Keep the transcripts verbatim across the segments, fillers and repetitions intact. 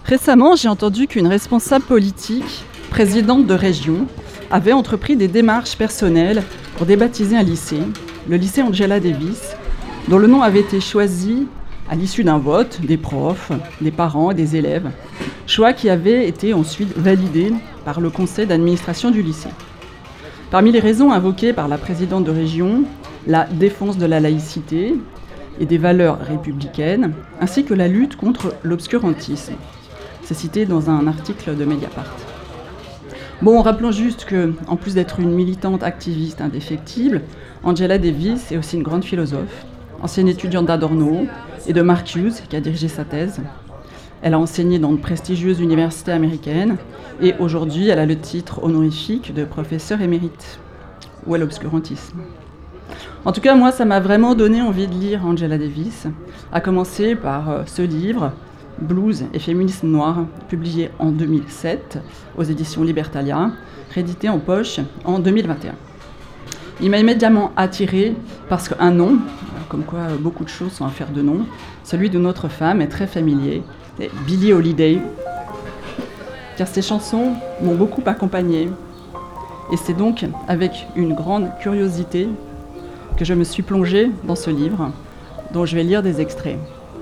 Récemment, j'ai entendu qu'une responsable politique, présidente de région, avait entrepris des démarches personnelles pour débaptiser un lycée, le lycée Angela Davis, dont le nom avait été choisi à l'issue d'un vote des profs, des parents et des élèves, choix qui avait été ensuite validé par le conseil d'administration du lycée. Parmi les raisons invoquées par la présidente de région, la défense de la laïcité et des valeurs républicaines, ainsi que la lutte contre l'obscurantisme. C'est cité dans un article de Mediapart. Bon, rappelons juste que, en plus d'être une militante activiste indéfectible, Angela Davis est aussi une grande philosophe, ancienne étudiante d'Adorno et de Mark Hughes, qui a dirigé sa thèse. Elle a enseigné dans de prestigieuses universités américaines et aujourd'hui, elle a le titre honorifique de professeure émérite. Où est l'obscurantisme ? En tout cas, moi, ça m'a vraiment donné envie de lire Angela Davis, à commencer par ce livre, Blues et féminisme noir, publié en deux mille sept aux éditions Libertalia, réédité en poche en deux mille vingt et un. Il m'a immédiatement attiré parce qu'un nom, comme quoi beaucoup de choses sont affaires de nom, celui de notre femme est très familier, c'est Billie Holiday, car ses chansons m'ont beaucoup accompagnée. Et c'est donc avec une grande curiosité que je me suis plongée dans ce livre, dont je vais lire des extraits.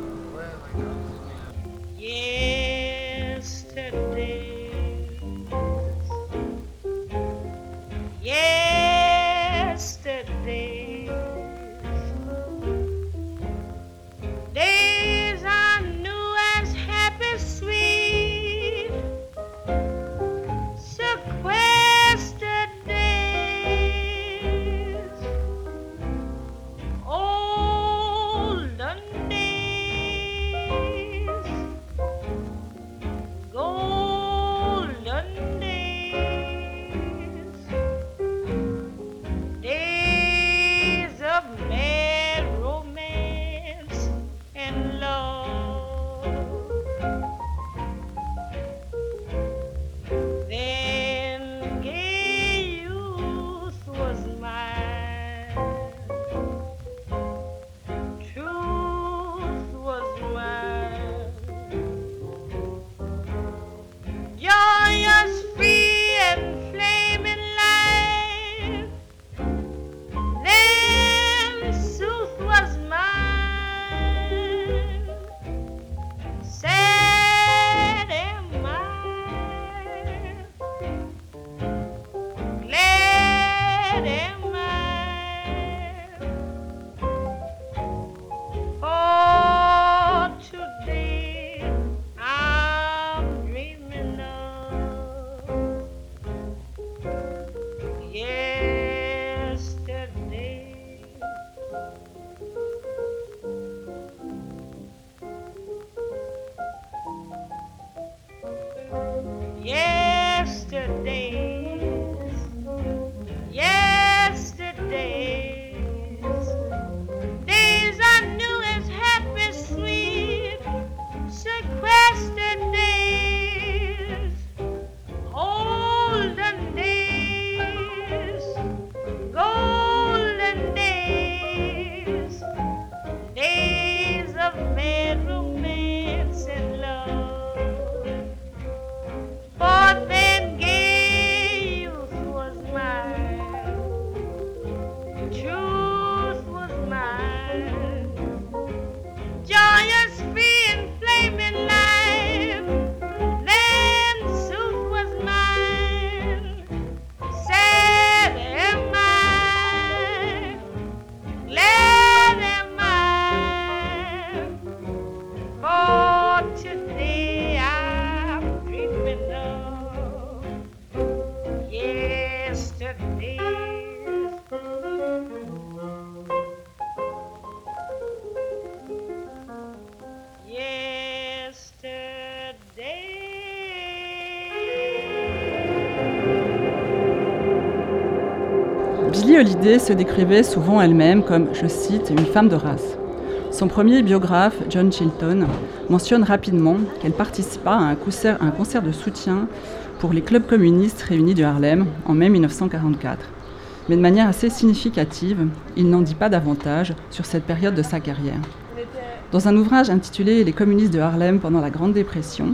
Billie Holiday se décrivait souvent elle-même comme, je cite, une femme de race. Son premier biographe, John Chilton, mentionne rapidement qu'elle participa à un concert, un concert de soutien pour les clubs communistes réunis de Harlem en mai mille neuf cent quarante-quatre. Mais de manière assez significative, il n'en dit pas davantage sur cette période de sa carrière. Dans un ouvrage intitulé « Les communistes de Harlem pendant la Grande Dépression »,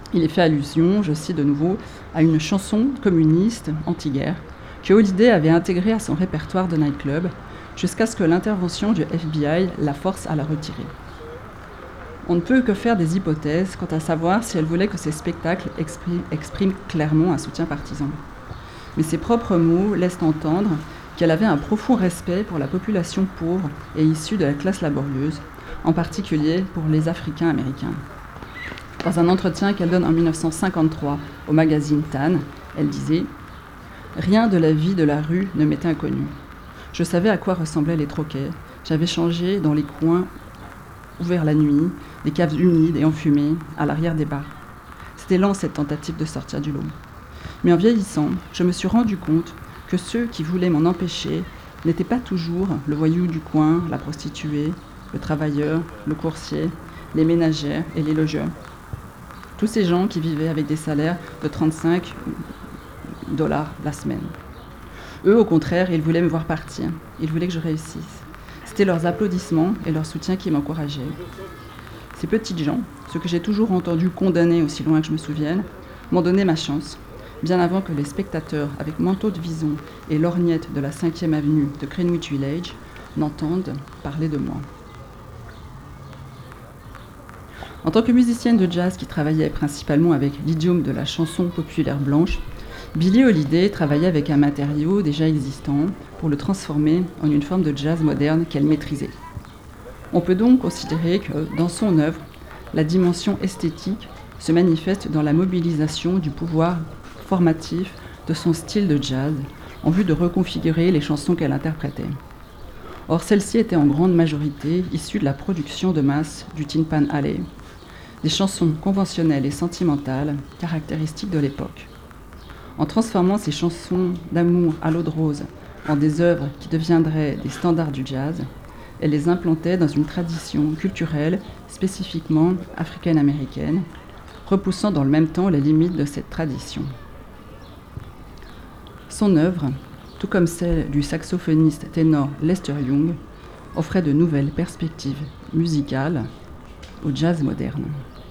Il est fait allusion, je cite de nouveau, à une chanson communiste anti-guerre que Holiday avait intégrée à son répertoire de nightclub jusqu'à ce que l'intervention du F B I la force à la retirer. On ne peut que faire des hypothèses quant à savoir si elle voulait que ses spectacles expriment, expriment clairement un soutien partisan. Mais ses propres mots laissent entendre qu'elle avait un profond respect pour la population pauvre et issue de la classe laborieuse, en particulier pour les Africains américains. Dans un entretien qu'elle donne en dix-neuf cent cinquante-trois au magazine Tan, elle disait « Rien de la vie de la rue ne m'était inconnu. Je savais à quoi ressemblaient les troquets. J'avais changé dans les coins ouverts la nuit, des caves humides et enfumées, à l'arrière des bars. C'était lent cette tentative de sortir du lot. Mais en vieillissant, je me suis rendu compte que ceux qui voulaient m'en empêcher n'étaient pas toujours le voyou du coin, la prostituée, le travailleur, le coursier, les ménagères et les logeurs. Tous ces gens qui vivaient avec des salaires de trente-cinq dollars la semaine. Eux, au contraire, ils voulaient me voir partir. Ils voulaient que je réussisse. C'était leurs applaudissements et leur soutien qui m'encourageaient. Ces petites gens, ceux que j'ai toujours entendus condamner aussi loin que je me souvienne, m'ont donné ma chance, bien avant que les spectateurs avec manteau de vison et lorgnette de la cinquième avenue de Greenwich Village n'entendent parler de moi. En tant que musicienne de jazz qui travaillait principalement avec l'idiome de la chanson populaire blanche, Billie Holiday travaillait avec un matériau déjà existant pour le transformer en une forme de jazz moderne qu'elle maîtrisait. On peut donc considérer que, dans son œuvre, la dimension esthétique se manifeste dans la mobilisation du pouvoir formatif de son style de jazz en vue de reconfigurer les chansons qu'elle interprétait. Or, celles-ci étaient en grande majorité issues de la production de masse du Tin Pan Alley, des chansons conventionnelles et sentimentales caractéristiques de l'époque. En transformant ces chansons d'amour à l'eau de rose en des œuvres qui deviendraient des standards du jazz, elle les implantait dans une tradition culturelle spécifiquement africaine-américaine, repoussant dans le même temps les limites de cette tradition. Son œuvre, tout comme celle du saxophoniste ténor Lester Young, offrait de nouvelles perspectives musicales au jazz moderne.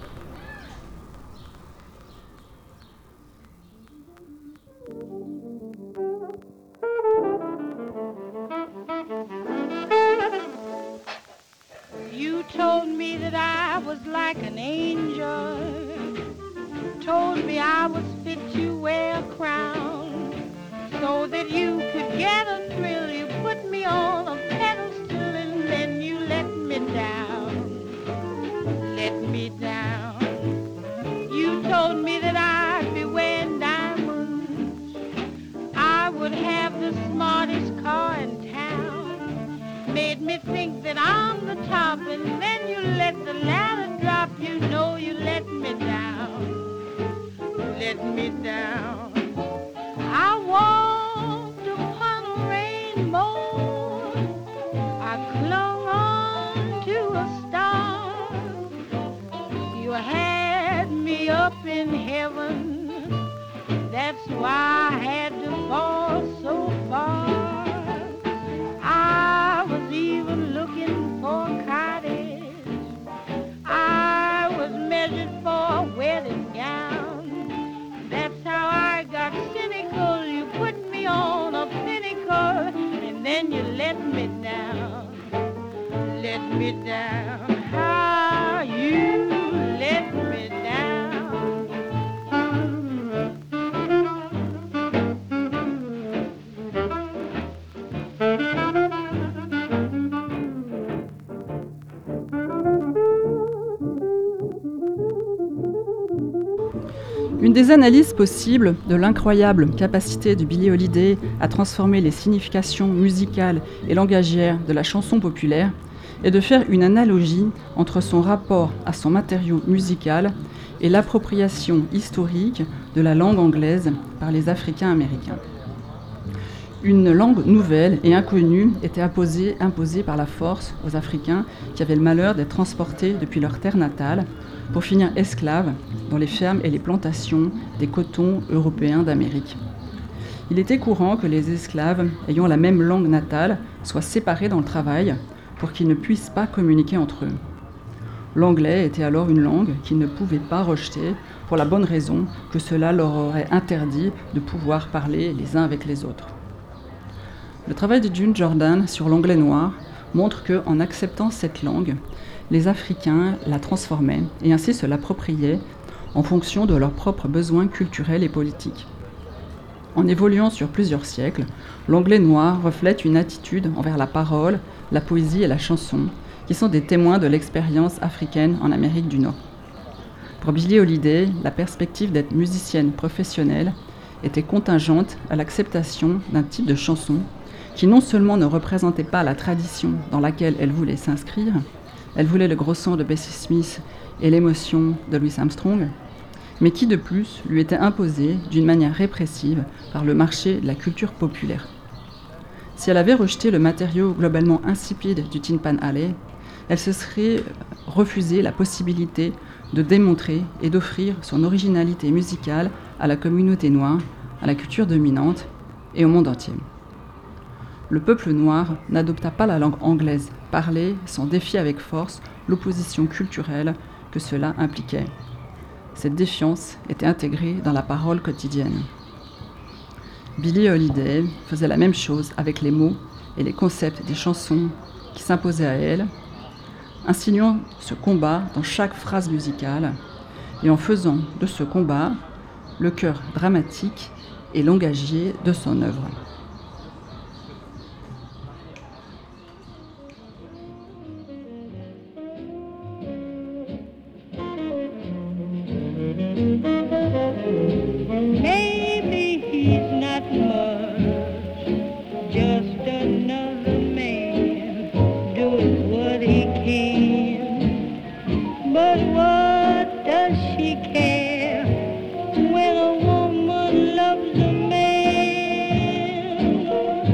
You told me that I was like an angel, told me I was fit to wear a crown, so that you could get a thrill. You put me on a pedestal and then you let me down, let me down. You told me that I'd be wearing diamonds, I would have the smartest car in town, made me think that I'm the top, and then you let the ladder drop. You know you let me down, let me down. I walked upon a rainbow, I clung on to a star. You had me up in heaven, that's why I had to fall so far. I was even looking for a cottage, I was measured for a wedding gown. That's how I got cynical. You put me on a pinnacle, and then you let me down, let me down. How you let me down. Une des analyses possibles de l'incroyable capacité de Billie Holiday à transformer les significations musicales et langagières de la chanson populaire est de faire une analogie entre son rapport à son matériau musical et l'appropriation historique de la langue anglaise par les Africains américains. Une langue nouvelle et inconnue était imposée, imposée par la force aux Africains qui avaient le malheur d'être transportés depuis leur terre natale pour finir esclaves dans les fermes et les plantations des cotons européens d'Amérique. Il était courant que les esclaves ayant la même langue natale soient séparés dans le travail pour qu'ils ne puissent pas communiquer entre eux. L'anglais était alors une langue qu'ils ne pouvaient pas rejeter pour la bonne raison que cela leur aurait interdit de pouvoir parler les uns avec les autres. Le travail de June Jordan sur l'anglais noir montre qu'en acceptant cette langue, les Africains la transformaient et ainsi se l'appropriaient en fonction de leurs propres besoins culturels et politiques. En évoluant sur plusieurs siècles, l'anglais noir reflète une attitude envers la parole, la poésie et la chanson, qui sont des témoins de l'expérience africaine en Amérique du Nord. Pour Billie Holiday, la perspective d'être musicienne professionnelle était contingente à l'acceptation d'un type de chanson qui non seulement ne représentait pas la tradition dans laquelle elle voulait s'inscrire, elle voulait le gros son de Bessie Smith et l'émotion de Louis Armstrong, mais qui de plus lui était imposée d'une manière répressive par le marché de la culture populaire. Si elle avait rejeté le matériau globalement insipide du Tin Pan Alley, elle se serait refusé la possibilité de démontrer et d'offrir son originalité musicale à la communauté noire, à la culture dominante et au monde entier. Le peuple noir n'adopta pas la langue anglaise parlée sans défier avec force l'opposition culturelle que cela impliquait. Cette défiance était intégrée dans la parole quotidienne. Billie Holiday faisait la même chose avec les mots et les concepts des chansons qui s'imposaient à elle, insinuant ce combat dans chaque phrase musicale et en faisant de ce combat le cœur dramatique et langagier de son œuvre. Maybe he's not much, just another man doing what he can. But what does she care when a woman loves a man?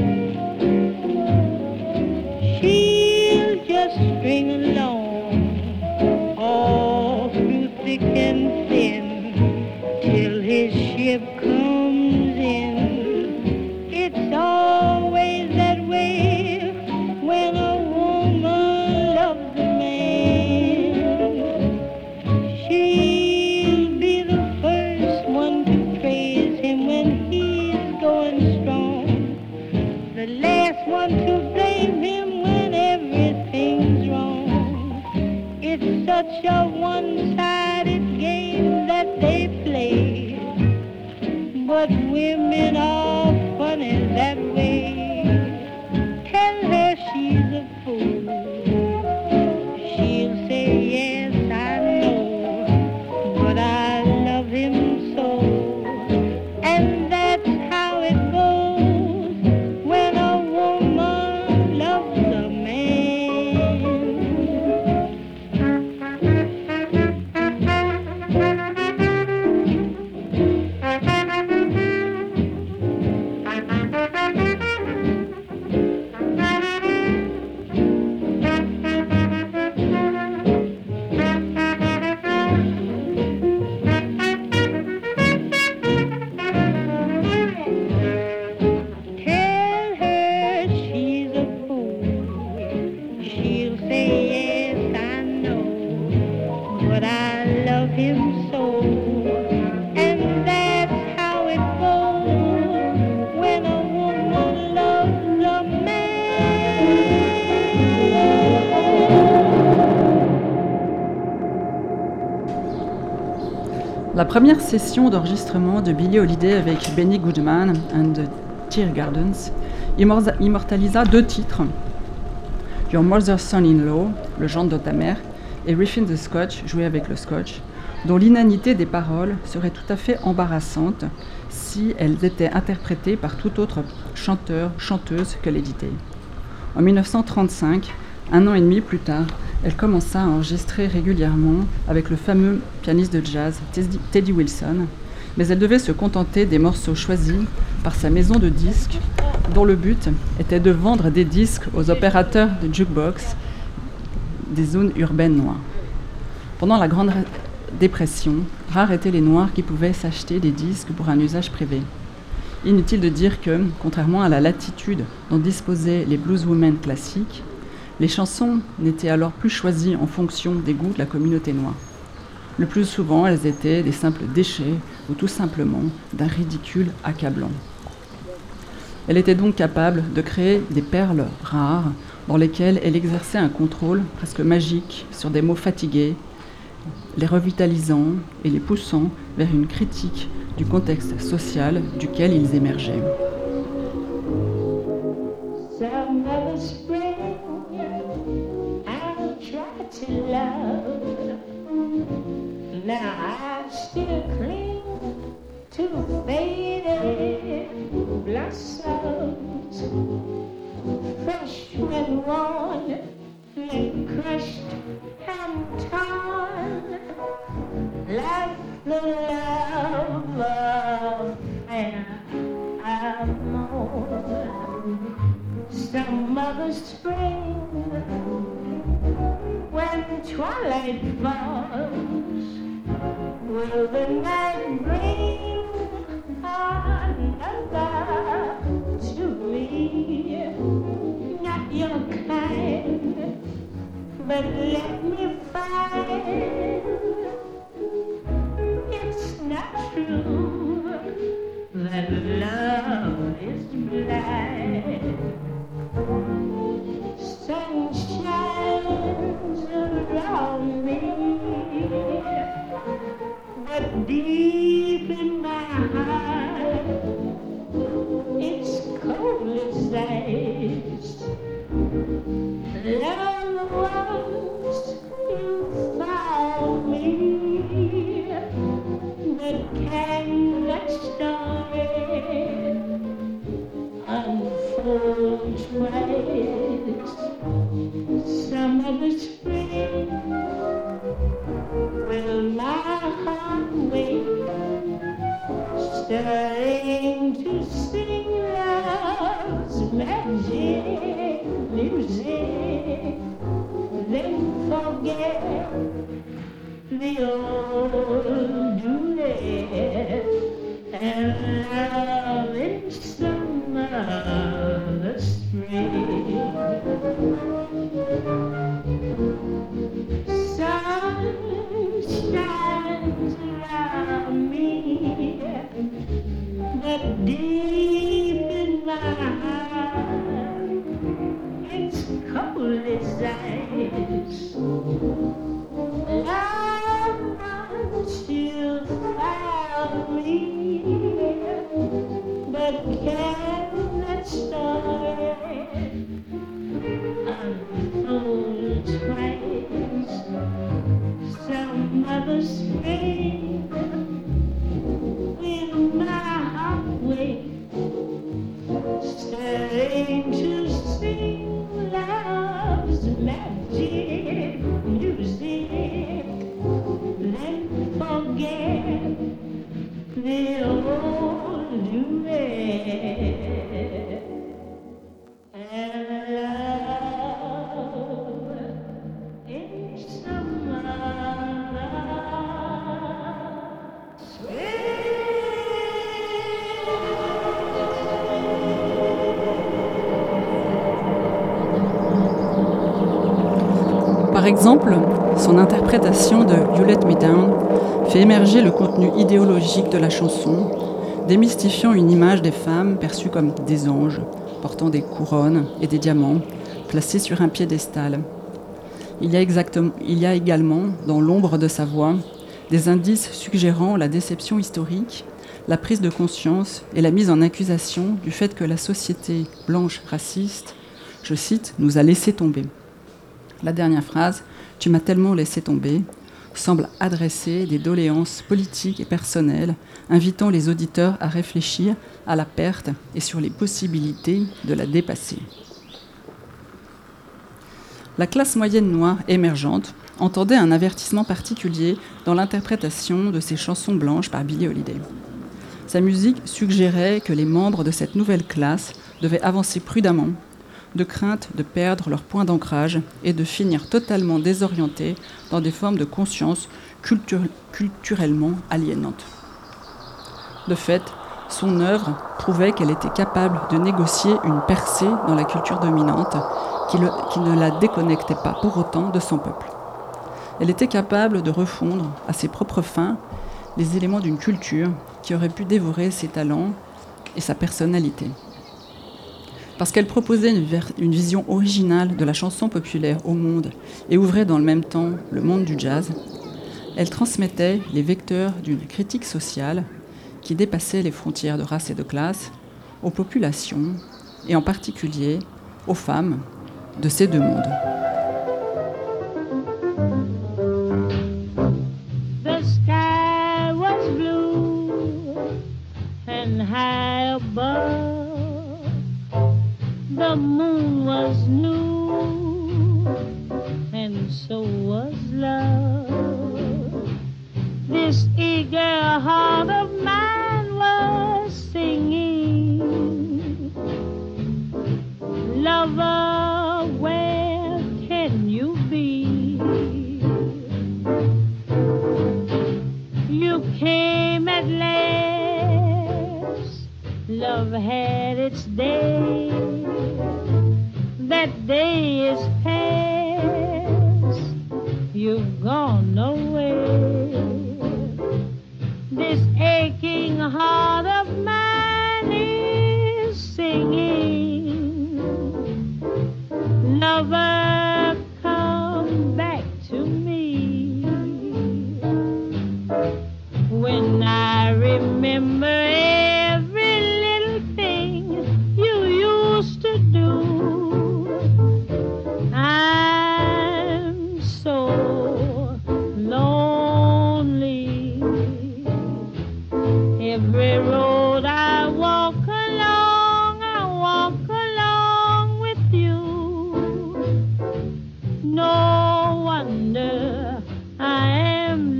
She'll just string along all through thick and thin till his ship comes in. It's always that way when a woman loves a man. She'll be the first one to praise him when he's going strong, the last one to blame him when everything's wrong. It's such a one-sided game that they play, but women are funny that way. Tell her she's a fool, she'll say yes I know, but I love him so. And that's how it goes when a woman loves a man. Tell her she's a fool, she'll say yes I know, but I love him so. And that's how it goes when a woman loves a man. La première session d'enregistrement de Billie Holiday avec Benny Goodman and the Tear Gardens immorta- immortalisa deux titres, Your Mother's Son-in-Law, le gendre de ta mère, et Riffin' the Scotch, joué avec le Scotch, dont l'inanité des paroles serait tout à fait embarrassante si elles étaient interprétées par tout autre chanteur, chanteuse que Lady Day. En dix-neuf cent trente-cinq, un an et demi plus tard, elle commença à enregistrer régulièrement avec le fameux pianiste de jazz Teddy, Teddy Wilson, mais elle devait se contenter des morceaux choisis par sa maison de disques, dont le but était de vendre des disques aux opérateurs de jukebox des zones urbaines noires. Pendant la Grande Dépression, rares étaient les Noirs qui pouvaient s'acheter des disques pour un usage privé. Inutile de dire que, contrairement à la latitude dont disposaient les blueswomen classiques, les chansons n'étaient alors plus choisies en fonction des goûts de la communauté noire. Le plus souvent, elles étaient des simples déchets ou tout simplement d'un ridicule accablant. Elle était donc capable de créer des perles rares dans lesquelles elle exerçait un contrôle presque magique sur des mots fatigués, les revitalisant et les poussant vers une critique du contexte social duquel ils émergeaient. Summer, spring, I'll try to love. Now I still cling to faded blossoms, fresh when worn, then crushed and torn, like the love affair I've known. Some other spring, when twilight falls, will the night bring another to me? Not your kind, but let me find it's not true that love is blind. Sun shines around me, but deep in my heart, it's cold as ice. Love, once you found me, but can that story unfold twice? Some of the spring will my heart wait, starting to sing love's magic music, then forget the old duet and love in summer the spring. Sun shines around me, but deep in my heart, it's cold as ice. Love, once you found me, but can that story unfold twice? Some other spring will my heart wait, starting to sing love's magic music, then forget the old duet and love in summer spring. Par exemple, son interprétation de You Let Me Down fait émerger le contenu idéologique de la chanson, démystifiant une image des femmes perçues comme des anges, portant des couronnes et des diamants, placés sur un piédestal. Il y a, exactement, il y a également, dans l'ombre de sa voix, des indices suggérant la déception historique, la prise de conscience et la mise en accusation du fait que la société blanche raciste, je cite, nous a laissé tomber. La dernière phrase, « Tu m'as tellement laissé tomber », semble adresser des doléances politiques et personnelles, invitant les auditeurs à réfléchir à la perte et sur les possibilités de la dépasser. La classe moyenne noire émergente entendait un avertissement particulier dans l'interprétation de ces chansons blanches par Billie Holiday. Sa musique suggérait que les membres de cette nouvelle classe devaient avancer prudemment, de crainte de perdre leur point d'ancrage et de finir totalement désorientés dans des formes de conscience culture- culturellement aliénantes. De fait, son œuvre prouvait qu'elle était capable de négocier une percée dans la culture dominante qui, le, qui ne la déconnectait pas pour autant de son peuple. Elle était capable de refondre à ses propres fins les éléments d'une culture qui aurait pu dévorer ses talents et sa personnalité. Parce qu'elle proposait une, ver- une vision originale de la chanson populaire au monde et ouvrait dans le même temps le monde du jazz, elle transmettait les vecteurs d'une critique sociale qui dépassait les frontières de race et de classe aux populations et en particulier aux femmes de ces deux mondes. The sky was blue and high above. The moon was new and so was love. This eager heart of mine was singing, lover, where can you be? You came at last, love had its day. That day is past, you've gone away. This aching heart of mine is singing, lover, come back to me. When I remember every little thing you used to do, I'm so lonely. Every road I walk along, I walk along with you. No wonder I am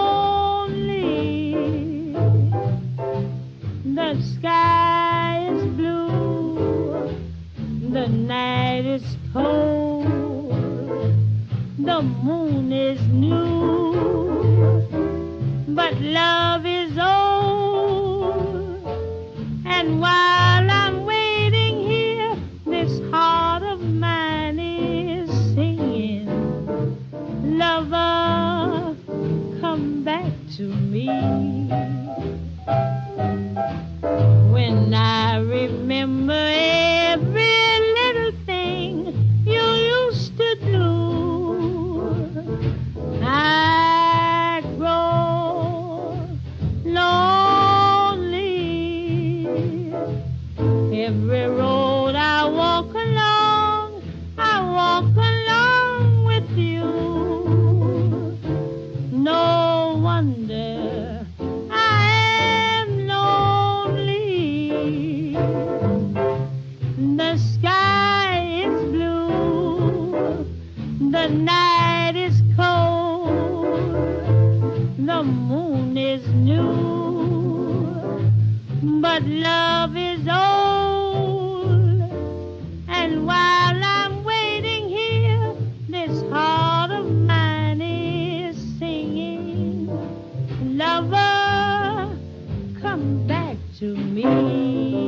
lonely. The sky is blue, the night is cold, the moon is new, but love is old. And while I'm waiting here, this heart of mine is singing, lover, come back to me. When I remember every little thing you used to do, I grow lonely. Every road I walk along, I walk along with you. No wonder I am lonely. The sky is blue, the night is cold, the moon is new, but love is old. And while I'm waiting here, this heart of mine is singing, lover, come back to me.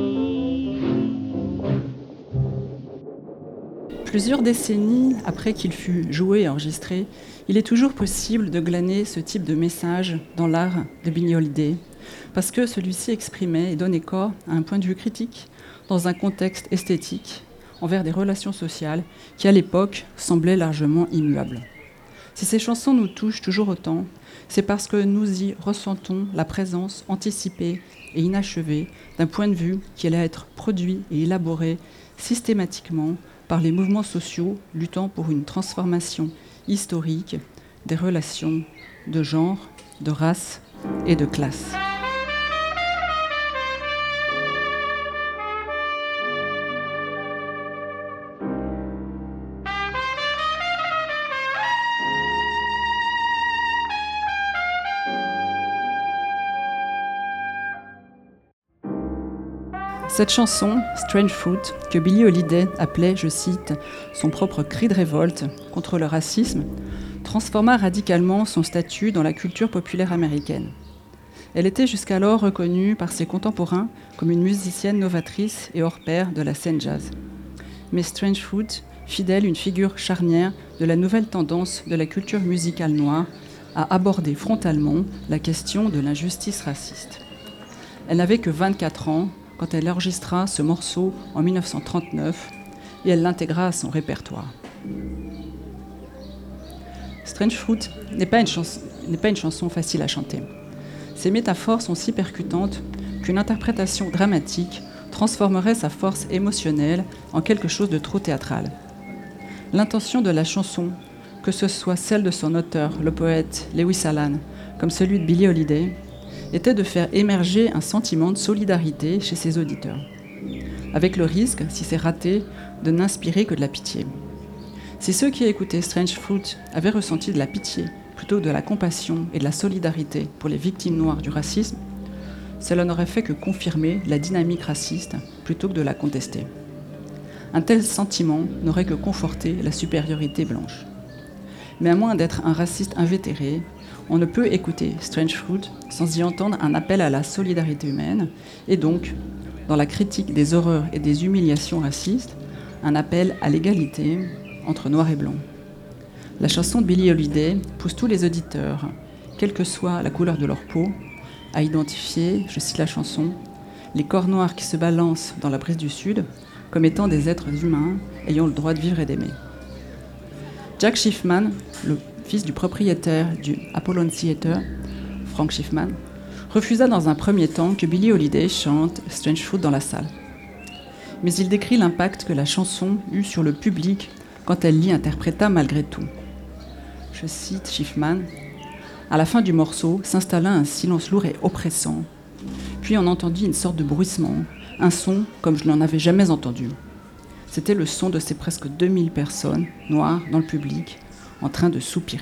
Plusieurs décennies après qu'il fut joué et enregistré, il est toujours possible de glaner ce type de message dans l'art de Billie Holiday, parce que celui-ci exprimait et donnait corps à un point de vue critique dans un contexte esthétique envers des relations sociales qui, à l'époque, semblaient largement immuables. Si ces chansons nous touchent toujours autant, c'est parce que nous y ressentons la présence anticipée et inachevée d'un point de vue qui allait être produit et élaboré systématiquement par les mouvements sociaux luttant pour une transformation historique des relations de genre, de race et de classe. Cette chanson, Strange Fruit, que Billie Holiday appelait, je cite, son propre cri de révolte contre le racisme, transforma radicalement son statut dans la culture populaire américaine. Elle était jusqu'alors reconnue par ses contemporains comme une musicienne novatrice et hors pair de la scène jazz. Mais Strange Fruit fit d'elle une figure charnière de la nouvelle tendance de la culture musicale noire à aborder frontalement la question de l'injustice raciste. Elle n'avait que vingt-quatre ans quand elle enregistra ce morceau en mille neuf cent trente-neuf et elle l'intégra à son répertoire. Strange Fruit n'est pas une chanson, n'est pas une chanson facile à chanter. Ses métaphores sont si percutantes qu'une interprétation dramatique transformerait sa force émotionnelle en quelque chose de trop théâtral. L'intention de la chanson, que ce soit celle de son auteur, le poète Lewis Allan, comme celui de Billie Holiday, était de faire émerger un sentiment de solidarité chez ses auditeurs, avec le risque, si c'est raté, de n'inspirer que de la pitié. Si ceux qui écoutaient Strange Fruit avaient ressenti de la pitié plutôt que de la compassion et de la solidarité pour les victimes noires du racisme, cela n'aurait fait que confirmer la dynamique raciste plutôt que de la contester. Un tel sentiment n'aurait que conforté la supériorité blanche. Mais à moins d'être un raciste invétéré, on ne peut écouter Strange Fruit sans y entendre un appel à la solidarité humaine et donc, dans la critique des horreurs et des humiliations racistes, un appel à l'égalité entre noirs et blancs. La chanson de Billie Holiday pousse tous les auditeurs, quelle que soit la couleur de leur peau, à identifier, je cite la chanson, les corps noirs qui se balancent dans la brise du Sud comme étant des êtres humains ayant le droit de vivre et d'aimer. Jack Schiffman, le fils du propriétaire du Apollon Theatre, Frank Schiffman, refusa dans un premier temps que Billie Holiday chante Strange Fruit dans la salle. Mais il décrit l'impact que la chanson eut sur le public quand elle l'y interpréta malgré tout. Je cite Schiffman, « À la fin du morceau s'installa un silence lourd et oppressant, puis on entendit une sorte de bruissement, un son comme je n'en avais jamais entendu. C'était le son de ces presque deux mille personnes noires dans le public en train de soupirer. »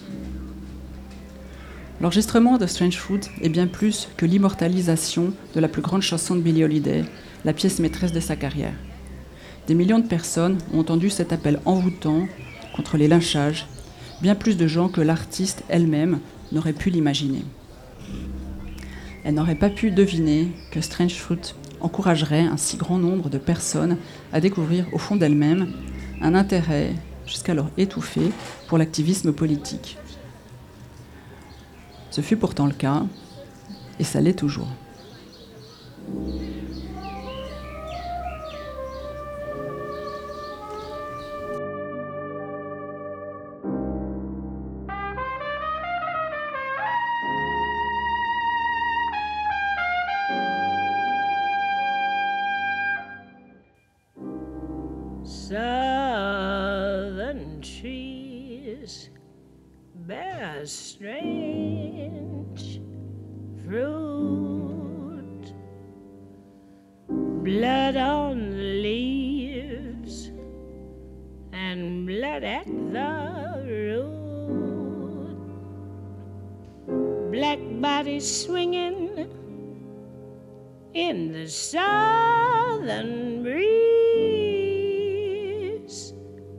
L'enregistrement de Strange Fruit est bien plus que l'immortalisation de la plus grande chanson de Billie Holiday, la pièce maîtresse de sa carrière. Des millions de personnes ont entendu cet appel envoûtant contre les lynchages, bien plus de gens que l'artiste elle-même n'aurait pu l'imaginer. Elle n'aurait pas pu deviner que Strange Fruit encouragerait un si grand nombre de personnes à découvrir au fond d'elles-mêmes un intérêt jusqu'alors étouffé pour l'activisme politique. Ce fut pourtant le cas, et ça l'est toujours. Southern trees bear strange fruit, blood on the leaves and blood at the root, black bodies swinging in the southern breeze,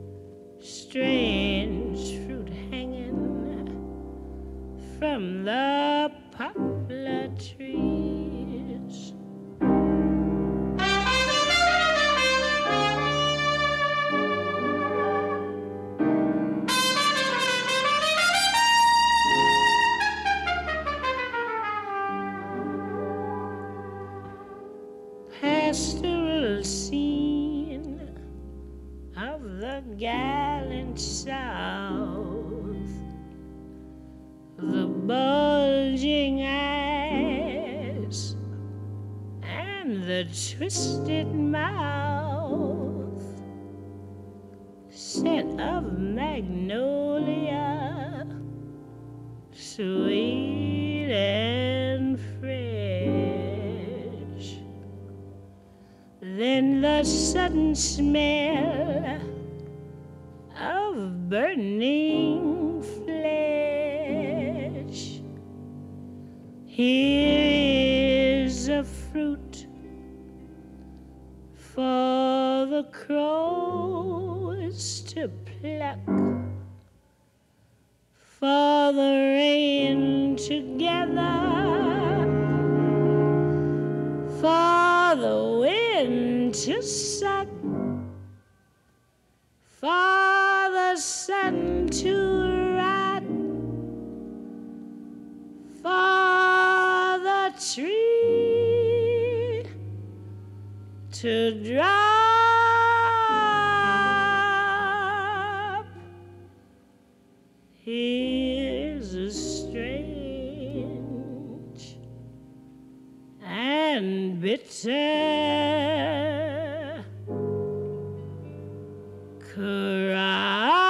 strange fruit hanging from the poplar trees. Pastoral scene of the gallant South, the bulging eyes and the twisted mouth, scent of magnolia, sweet and fresh. Then the sudden smell of burning flesh. Here is a fruit for the crows to pluck, for the rain to gather, for the wind to suck, for the sun to drop. Here's a strange and bitter cry.